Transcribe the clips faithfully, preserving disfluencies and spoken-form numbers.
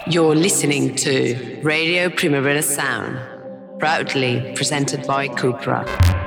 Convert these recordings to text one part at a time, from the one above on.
You're listening to Radio Primavera Sound, proudly presented by Cupra.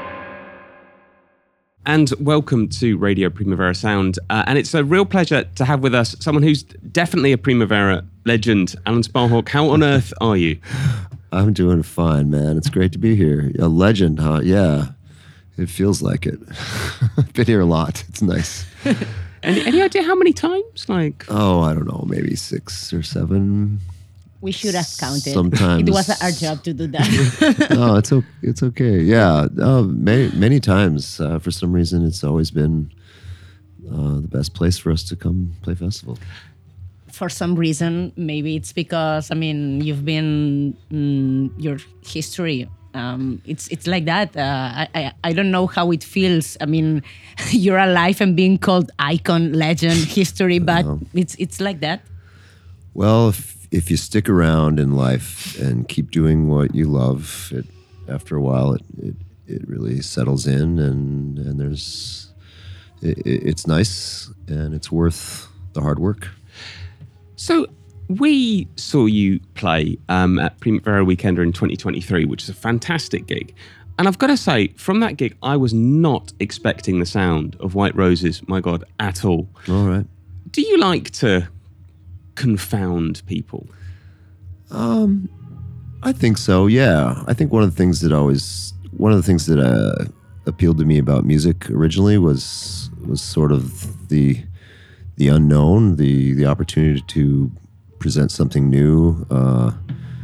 And welcome to Radio Primavera Sound. Uh, and it's a real pleasure to have with us someone who's definitely a Primavera legend. Alan Sparhawk, how on earth are you? I'm doing fine, man. It's great to be here. A legend, huh? Yeah, it feels like it. I've been here a lot. It's nice. any, any idea how many times? Like, oh, I don't know, maybe six or seven. We should have counted. Sometimes it was our job to do that. No, it's okay. It's okay. Yeah, uh, many many times. Uh, for some reason, it's always been uh, the best place for us to come play festival. For some reason, maybe it's because I mean you've been mm, your history. Um, it's it's like that. Uh, I, I I don't know how it feels. I mean, you're alive and being called icon, legend, history, but uh, it's it's like that. Well, if, if you stick around in life and keep doing what you love, it, after a while it, it it really settles in, and and there's it, it's nice and it's worth the hard work. So we saw you play um, at Primavera Weekender in twenty twenty-three, which is a fantastic gig. And I've got to say, from that gig, I was not expecting the sound of White Roses, my God, at all. All right. Do you like to confound people? Um, I think so. Yeah, I think one of the things that always one of the things that uh, appealed to me about music originally was was sort of the the unknown, the the opportunity to present something new. Uh,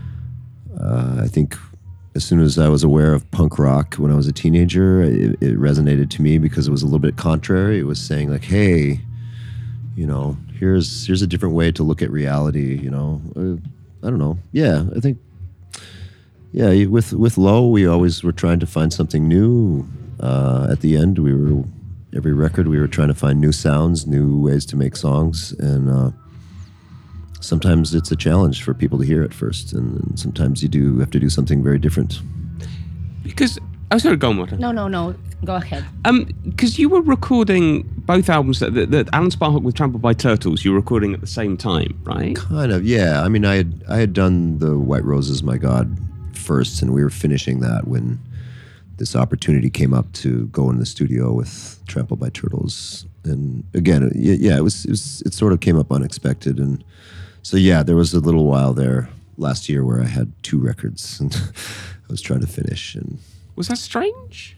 uh, I think as soon as I was aware of punk rock when I was a teenager, it, it resonated to me because it was a little bit contrary. It was saying like, hey, you know, here's here's a different way to look at reality, you know. Uh, I don't know. Yeah, I think, yeah, with with Low, we always were trying to find something new. Uh, at the end, we were, every record, we were trying to find new sounds, new ways to make songs. And uh, sometimes it's a challenge for people to hear at first. And, and sometimes you do have to do something very different. Because, oh, sorry, go on, Martin. No, no, no. Go ahead. Um, because you were recording both albums, that, that Alan Sparhawk with Trampled by Turtles, you were recording at the same time, right? Kind of, yeah. I mean, I had I had done the White Roses, My God, first, and we were finishing that when this opportunity came up to go in the studio with Trampled by Turtles. And again, yeah, it was it was it sort of came up unexpected, and so yeah, there was a little while there last year where I had two records and I was trying to finish. And was that strange?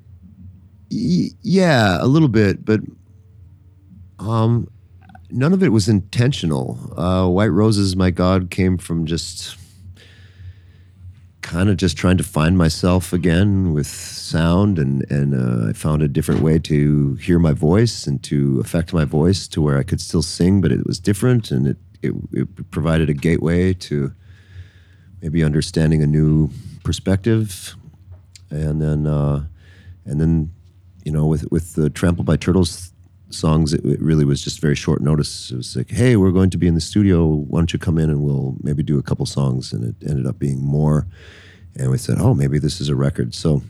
Yeah, a little bit, but um, none of it was intentional. Uh, White Roses, My God, came from just kind of just trying to find myself again with sound, and, and uh, I found a different way to hear my voice and to affect my voice to where I could still sing, but it was different, and it, it, it provided a gateway to maybe understanding a new perspective. And then, uh, and then, you know, with with the Trampled by Turtles songs, it, it really was just very short notice. It was like, hey, we're going to be in the studio. Why don't you come in and we'll maybe do a couple songs? And it ended up being more. And we said, oh, maybe this is a record. So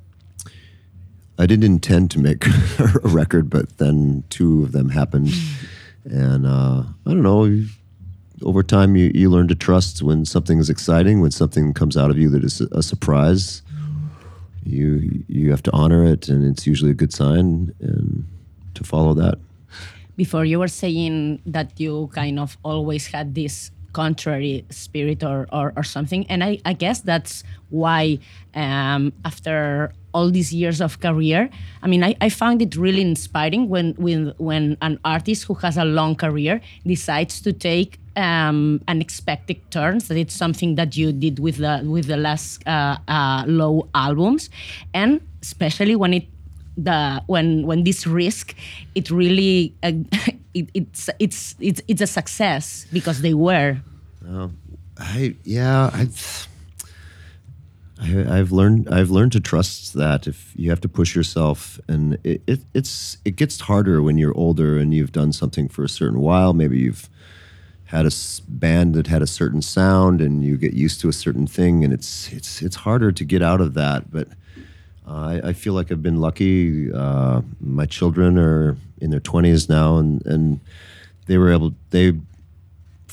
I didn't intend to make a record, but then two of them happened. And uh, I don't know, over time you, you learn to trust when something is exciting, when something comes out of you that is a surprise. You you have to honor it, and it's usually a good sign, and to follow that. Before, you were saying that you kind of always had this contrary spirit or, or, or something, and I, I guess that's why um, after all these years of career, I mean, I, I found it really inspiring when, when, when an artist who has a long career decides to take um, unexpected turns. That it's something that you did with the with the last uh, uh, Low albums, and especially when it the when when this risk, it really uh, it, it's it's it's it's a success because they were. Uh, I yeah I've. I, I've learned. I've learned to trust that if you have to push yourself, and it, it, it's it gets harder when you're older and you've done something for a certain while. Maybe you've had a band that had a certain sound, and you get used to a certain thing, and it's it's it's harder to get out of that. But uh, I, I feel like I've been lucky. Uh, my children are in their twenties now, and and they were able. They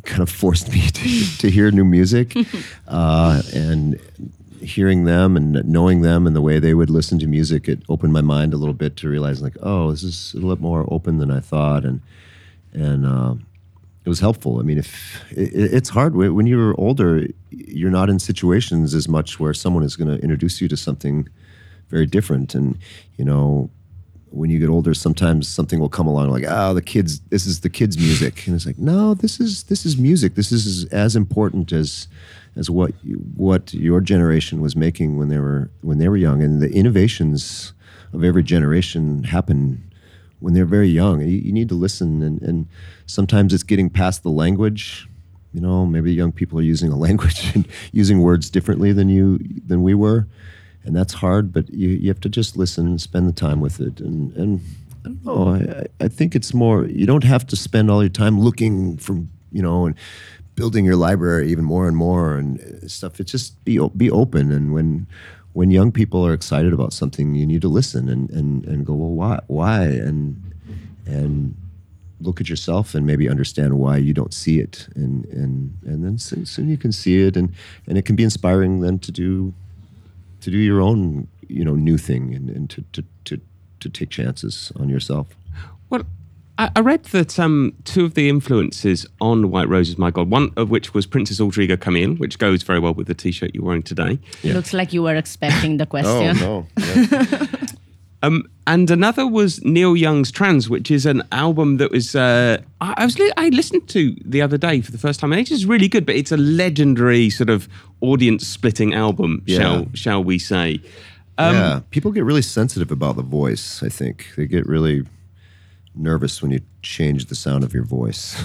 kind of forced me to, to hear new music, uh, and hearing them and knowing them and the way they would listen to music, it opened my mind a little bit to realize like, oh, this is a little more open than I thought, and and uh, it was helpful. I mean, if it, it's hard when you're older, you're not in situations as much where someone is going to introduce you to something very different, and you know. When you get older, sometimes something will come along like, oh, the kids, this is the kids' music. And it's like, no, this is this is music. This is as important as as what you, what your generation was making when they were when they were young. And the innovations of every generation happen when they're very young. You, you need to listen, and, and sometimes it's getting past the language. You know, maybe young people are using a language and using words differently than you than we were. And that's hard, but you, you have to just listen and spend the time with it. And, and I don't know, I, I think it's more, you don't have to spend all your time looking for, you know, and building your library even more and more and stuff. It's just be be open. And when when young people are excited about something, you need to listen and, and, and go, well, why? Why? And, and look at yourself and maybe understand why you don't see it. And, and, and then soon, soon you can see it. And, and it can be inspiring then to do to do your own, you know, new thing and, and to, to, to, to take chances on yourself. Well, I, I read that um, two of the influences on White Roses, My God, one of which was Princess Aldriga Camille, which goes very well with the T-shirt you're wearing today. Yeah. Looks like you were expecting the question. Oh, no. Yeah. um, and another was Neil Young's Trans, which is an album that was, uh, I, I was li- I listened to the other day for the first time, and it's just really good, but it's a legendary sort of audience-splitting album, Yeah. shall shall we say. Um, yeah, people get really sensitive about the voice, I think. They get really nervous when you change the sound of your voice.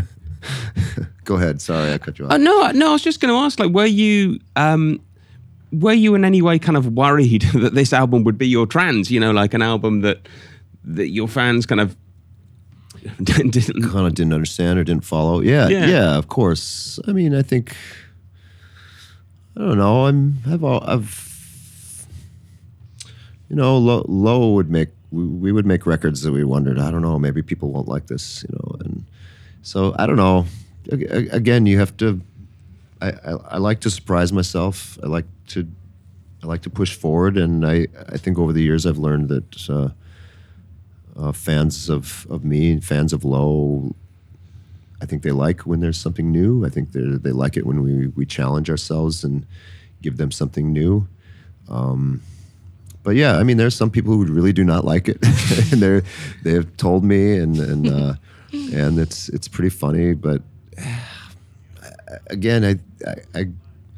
Go ahead, sorry, I cut you off. Uh, no, no, I was just going to ask, like, were you... Um, were you in any way kind of worried that this album would be your trans? You know, like an album that that your fans kind of didn't... Kind of didn't understand or didn't follow. Yeah, Yeah. yeah, of course. I mean, I think... I don't know. I'm. I've. All, I've. You know, Low, Low would make. We, we would make records that we wondered. I don't know. Maybe people won't like this. You know, and so I don't know. A- Again, you have to. I, I. I like to surprise myself. I like to. I like to push forward, and I. I think over the years I've learned that uh, uh, fans of of me, fans of Low. I think they like when there's something new. I think they they like it when we, we challenge ourselves and give them something new. Um, but yeah, I mean, there's some people who really do not like it, and they're they have told me, and and uh, and it's it's pretty funny. But again, I, I, I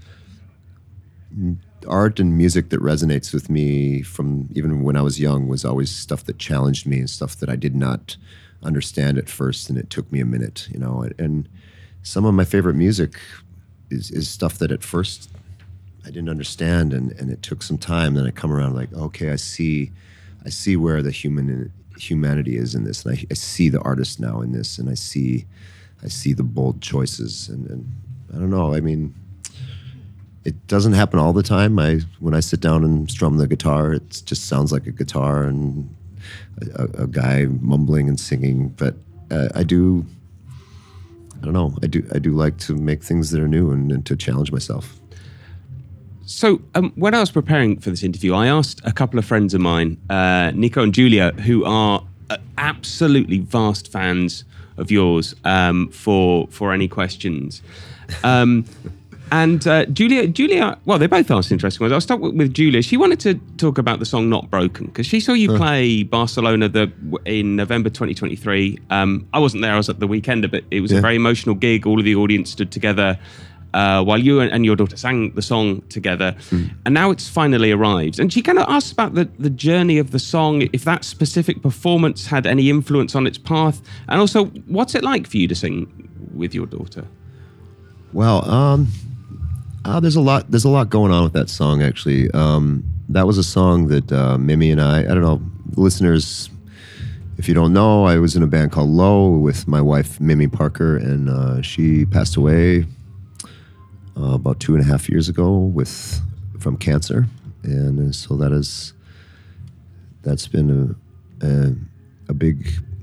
art and music that resonates with me from even when I was young was always stuff that challenged me and stuff that I did not understand at first, and it took me a minute, you know. And some of my favorite music is, is stuff that at first I didn't understand, and, and it took some time. Then I come around like, okay, I see, I see where the human humanity is in this, and I, I see the artist now in this, and I see, I see the bold choices, and, and I don't know. I mean, it doesn't happen all the time. I when I sit down and strum the guitar, it just sounds like a guitar and A, a guy mumbling and singing, but uh, I do. I don't know. I do. I do like to make things that are new and, and to challenge myself. So um, when I was preparing for this interview, I asked a couple of friends of mine, uh, Nico and Julia, who are uh, absolutely vast fans of yours, um, for for any questions. Um, And uh, Julia, Julia, well, they both asked interesting ones. I'll start with, with Julia. She wanted to talk about the song "Not Broken" because she saw you huh. play Barcelona the, in November twenty twenty-three. Um, I wasn't there; I was at the Weekender, but it was yeah. a very emotional gig. All of the audience stood together uh, while you and, and your daughter sang the song together. Mm. And now it's finally arrived. And she kind of asked about the, the journey of the song, if that specific performance had any influence on its path, and also what's it like for you to sing with your daughter? Well, um. Uh, there's a lot. There's a lot going on with that song. Actually, um, that was a song that uh, Mimi and I. I don't know, listeners. If you don't know, I was in a band called Low with my wife Mimi Parker, and uh, she passed away uh, about two and a half years ago with from cancer, and uh, so that is that's been a a, a big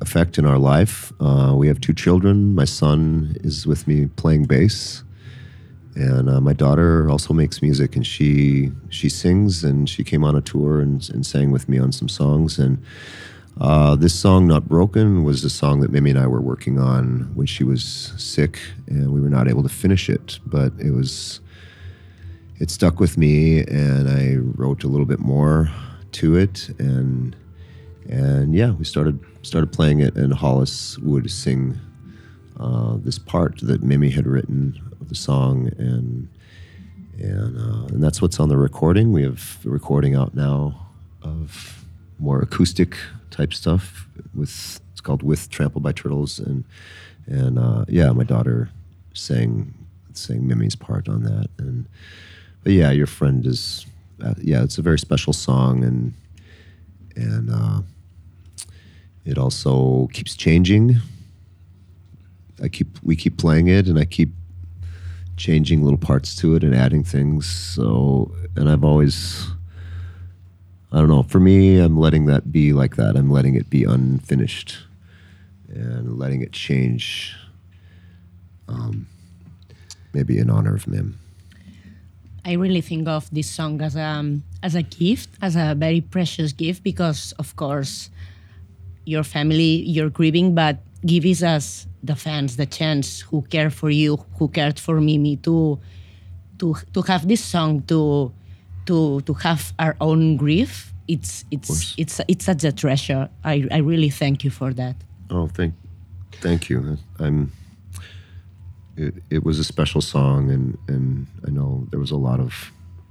effect in our life. Uh, we have two children. My son is with me playing bass, and uh, my daughter also makes music, and she she sings, and she came on a tour and, and sang with me on some songs. And uh, this song, Not Broken, was a song that Mimi and I were working on when she was sick, and we were not able to finish it, but it was it stuck with me, and I wrote a little bit more to it, and and yeah, we started started playing it, and Hollis would sing uh, this part that Mimi had written of the song, and and uh, and that's what's on the recording. We have the recording out now of more acoustic type stuff with it's called With Trampled by Turtles, and and uh, yeah, my daughter sang sang Mimi's part on that, and but yeah, Your Friend is uh, yeah, it's a very special song, and and uh, it also keeps changing. I keep we keep playing it, and I keep changing little parts to it and adding things. So, and I've always, I don't know, for me, I'm letting that be like that. I'm letting it be unfinished and letting it change, um, maybe in honor of Mim. I really think of this song as a, as a gift, as a very precious gift, because, of course, your family, you're grieving, but gives us, the fans, the chance who care for you, who cared for Mimi, to to to have this song, to to to have our own grief. It's it's it's it's such a treasure. I, I really thank you for that. Oh, thank thank you. I'm. It it was a special song, and and I know there was a lot of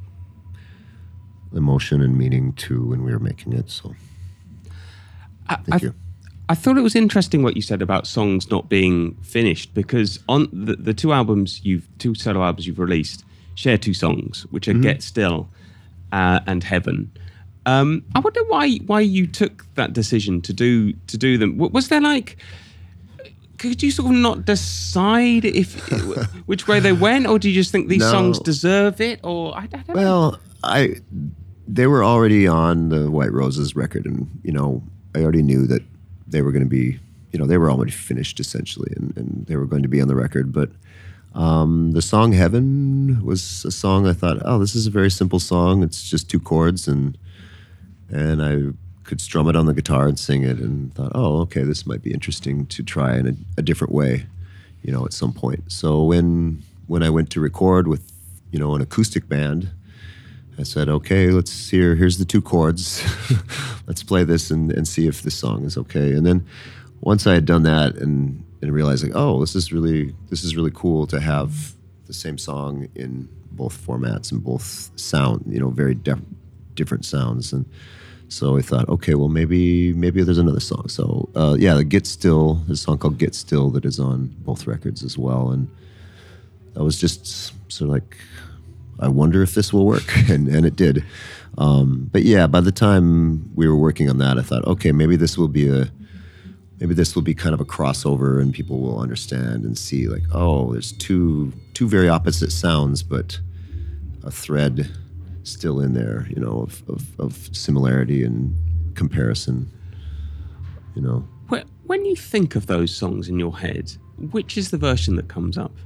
emotion and meaning too when we were making it. So I, thank I, you. I thought it was interesting what you said about songs not being finished, because on the, the two albums you've two solo albums you've released share two songs, which are mm-hmm. Get Still uh, and Heaven. Um, I wonder why why you took that decision to do to do them. Was there like, could you sort of not decide if which way they went, or do you just think these no. songs deserve it? Or I, I don't well, know. I they were already on the White Roses record, and you know I already knew that they were going to be, you know, they were already finished essentially, and, and they were going to be on the record. But um, the song Heaven was a song I thought, oh, this is a very simple song. It's just two chords, and and I could strum it on the guitar and sing it, and thought, oh, okay, this might be interesting to try in a, a different way, you know, at some point. So when when I went to record with, you know, an acoustic band, I said, okay, let's hear, here's the two chords. Let's play this and, and see if this song is okay. And then once I had done that and, and realized like, oh, this is really, this is really cool to have the same song in both formats and both sound, you know, very def- different sounds. And so I thought, okay, well, maybe, maybe there's another song. So uh, yeah, the Get Still, there's a song called Get Still that is on both records as well. And that was just sort of like, I wonder if this will work, and, and it did. Um, but yeah, by the time we were working on that, I thought, okay, maybe this will be a, maybe this will be kind of a crossover, and people will understand and see like, oh, there's two two very opposite sounds, but a thread still in there, you know, of of, of similarity and comparison, you know. When you think of those songs in your head, which is the version that comes up?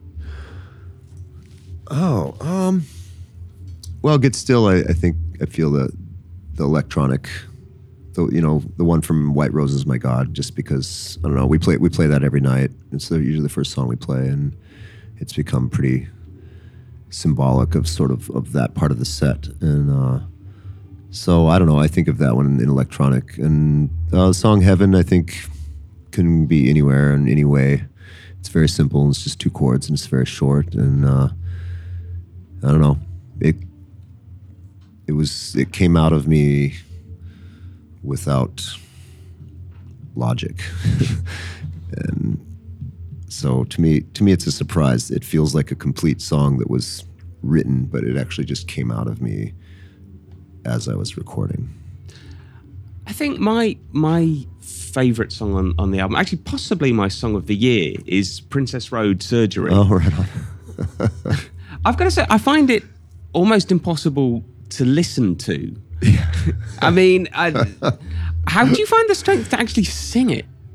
Oh, um, well, Get Still, I, I think I feel the the electronic, the you know, the one from White Roses, My God, just because, I don't know, we play we play that every night. It's the, usually the first song we play, and it's become pretty symbolic of sort of, of that part of the set. And uh, so, I don't know, I think of that one in, in electronic. And uh, the song Heaven, I think, can be anywhere in any way. It's very simple, and it's just two chords, and it's very short, and uh, I don't know. It it was it came out of me without logic, and so to me to me it's a surprise. It feels like a complete song that was written, but it actually just came out of me as I was recording. I think my my favorite song on, on the album, actually possibly my song of the year, is Princess Road Surgery. Oh, right on. I've got to say, I find it almost impossible to listen to. I mean, I, how do you find the strength to actually sing it?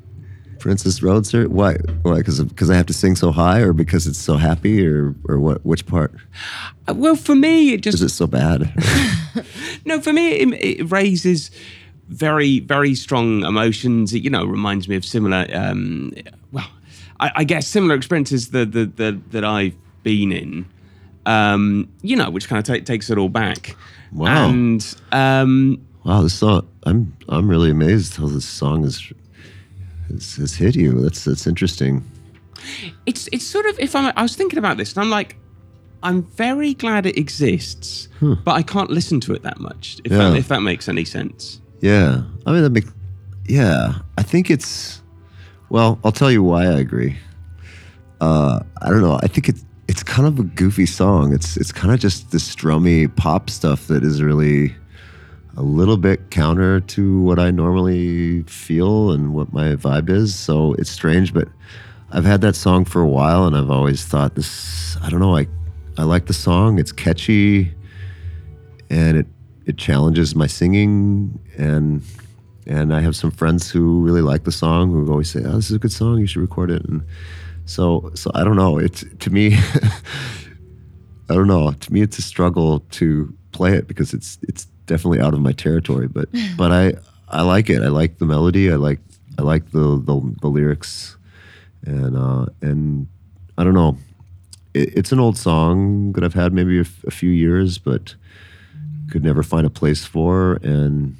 Princess Roadster? Why? Why? Because because I have to sing so high, or because it's so happy, or or what? Which part? Uh, well, for me, it just Is it so bad? no. For me, it, it raises very very strong emotions. It, you know, reminds me of similar. Um, well, I, I guess similar experiences that that that, that I've been in. Um, you know, which kind of ta- takes it all back. Wow. And um, Wow, this song. I'm I'm really amazed how this song is has, has hit you. That's that's interesting. it's it's sort of if I'm I was thinking about this and I'm like, I'm very glad it exists, Hmm. but I can't listen to it that much. If Yeah. that, if that makes any sense. Yeah, I mean that make. Yeah, I think it's. Well, I'll tell you why I agree. Uh, I don't know. I think it's it's kind of a goofy song. It's it's kind of just this strummy pop stuff that is really a little bit counter to what I normally feel and what my vibe is. So it's strange, but I've had that song for a while, and I've always thought this. I don't know. I I like the song. It's catchy, and it it challenges my singing, and and I have some friends who really like the song who always say, "Oh, this is a good song. You should record it." And so so I don't know. It's to me. I don't know. To me, it's a struggle to play it because it's it's definitely out of my territory. But but I I like it. I like the melody. I like I like the the, the lyrics, and uh, and I don't know. It, it's an old song that I've had maybe a, f- a few years, but could never find a place for. And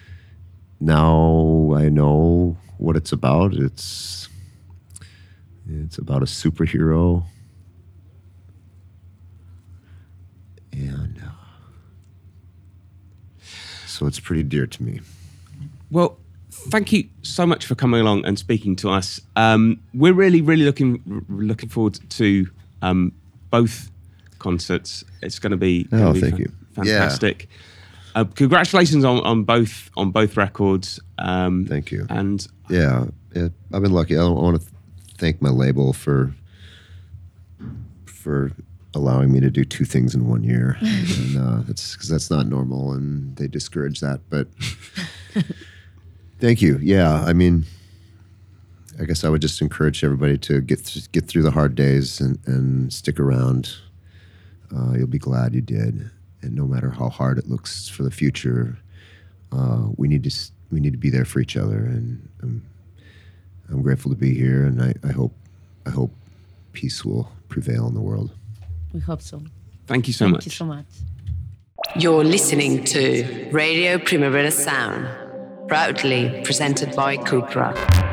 now I know what it's about. It's it's about a superhero. And uh, so it's pretty dear to me. Well, thank you so much for coming along and speaking to us. Um, we're really, really looking r- looking forward to um, both concerts. It's going to be, gonna Oh, be thank fa- you. fantastic. Uh, congratulations on, on both on both records. Um, Thank you. And Yeah, it, I've been lucky. I, I want to th- thank my label for for allowing me to do two things in one year, and uh, that's because that's not normal, and they discourage that. But thank you. Yeah, I mean, I guess I would just encourage everybody to get th- get through the hard days and, and stick around. Uh, you'll be glad you did, and no matter how hard it looks for the future, uh, we need to s- we need to be there for each other. And I'm, I'm grateful to be here, and I, I hope I hope peace will prevail in the world. We hope so. thank you so Thank much. you so much. You're listening to Radio Primavera Sound, proudly presented by Cupra.